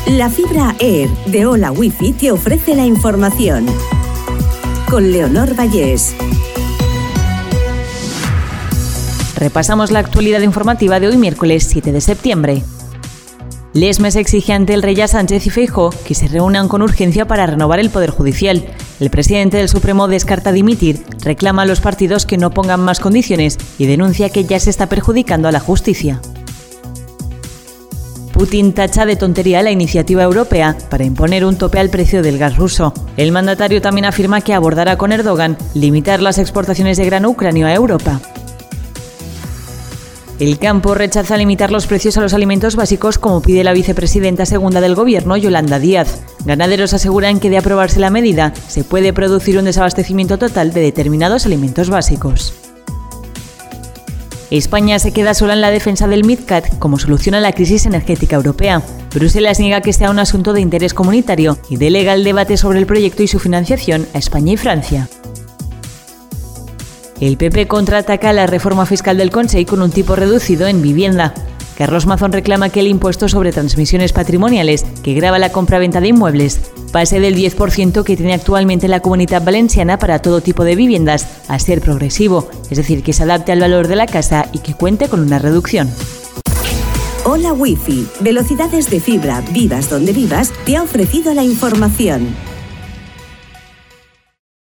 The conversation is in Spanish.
La fibra Air de Hola Wifi te ofrece la información. Con Leonor Vallés. Repasamos la actualidad informativa de hoy, miércoles 7 de septiembre. Lesmes exige ante el rey a Sánchez y Feijóo que se reúnan con urgencia para renovar el Poder Judicial. El presidente del Supremo descarta dimitir, reclama a los partidos que no pongan más condiciones y denuncia que ya se está perjudicando a la justicia. Putin tacha de tontería la iniciativa europea para imponer un tope al precio del gas ruso. El mandatario también afirma que abordará con Erdogan limitar las exportaciones de grano ucranio a Europa. El campo rechaza limitar los precios a los alimentos básicos como pide la vicepresidenta segunda del Gobierno, Yolanda Díaz. Ganaderos aseguran que de aprobarse la medida se puede producir un desabastecimiento total de determinados alimentos básicos. España se queda sola en la defensa del MidCat como solución a la crisis energética europea. Bruselas niega que sea un asunto de interés comunitario y delega el debate sobre el proyecto y su financiación a España y Francia. El PP contraataca la reforma fiscal del Consejo con un tipo reducido en vivienda. Carlos Mazón reclama que el impuesto sobre transmisiones patrimoniales, que grava la compraventa de inmuebles, pase del 10% que tiene actualmente la Comunitat Valenciana para todo tipo de viviendas a ser progresivo, es decir, que se adapte al valor de la casa y que cuente con una reducción. Hola Wifi, velocidades de fibra, vivas donde vivas, te ha ofrecido la información.